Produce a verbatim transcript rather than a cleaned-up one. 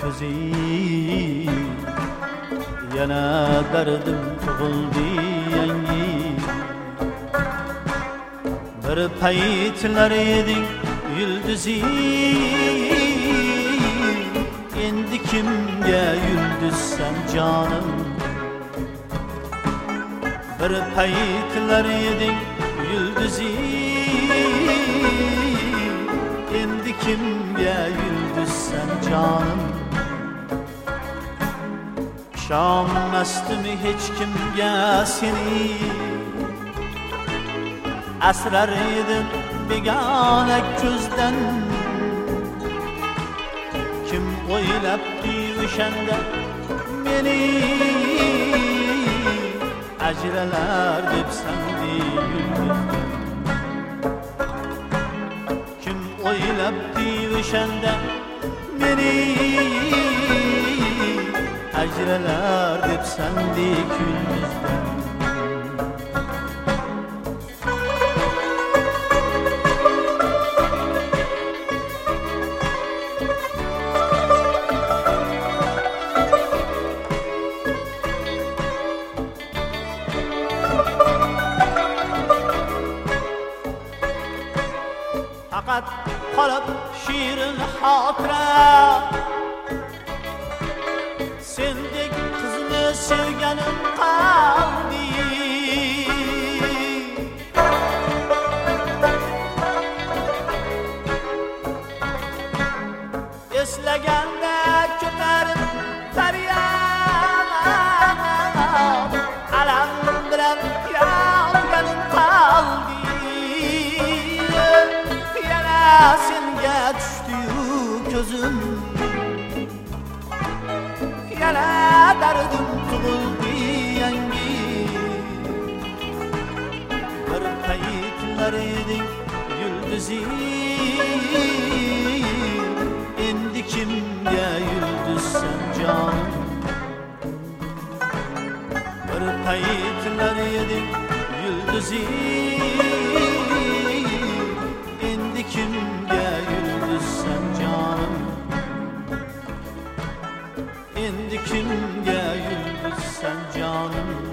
yulduzi yana dardim tug'ildi yangi. Bir paytlar eding yulduzi, endi kimga yulduzsan jonim. Bir paytlar eding yulduzi, endi kimga yulduzsan jonim. Ishonmasdim hech kimga seni, asrar edim begona ko'zdan. Kim o'ylabdi o'shanda meni, ajralar debsan yulduzdan. Kim o'ylabdi o'shanda meni, ajralar debsan yulduzdan. Faqat qolib shirin xotira, sendek qizni sevganim qalbi. Eslaganda ko'tarib faryod, alam bilan yonganim qalbi. Senga tushdi-yu ko'zim, yana dardim tug'ildi yangi. Bir paytlar eding yulduzi, endi kimga yulduzsan jonim. Bir paytlar eding yulduzi, endi kimga yulduzsan jonim. Endi kimga yulduzsan jonim.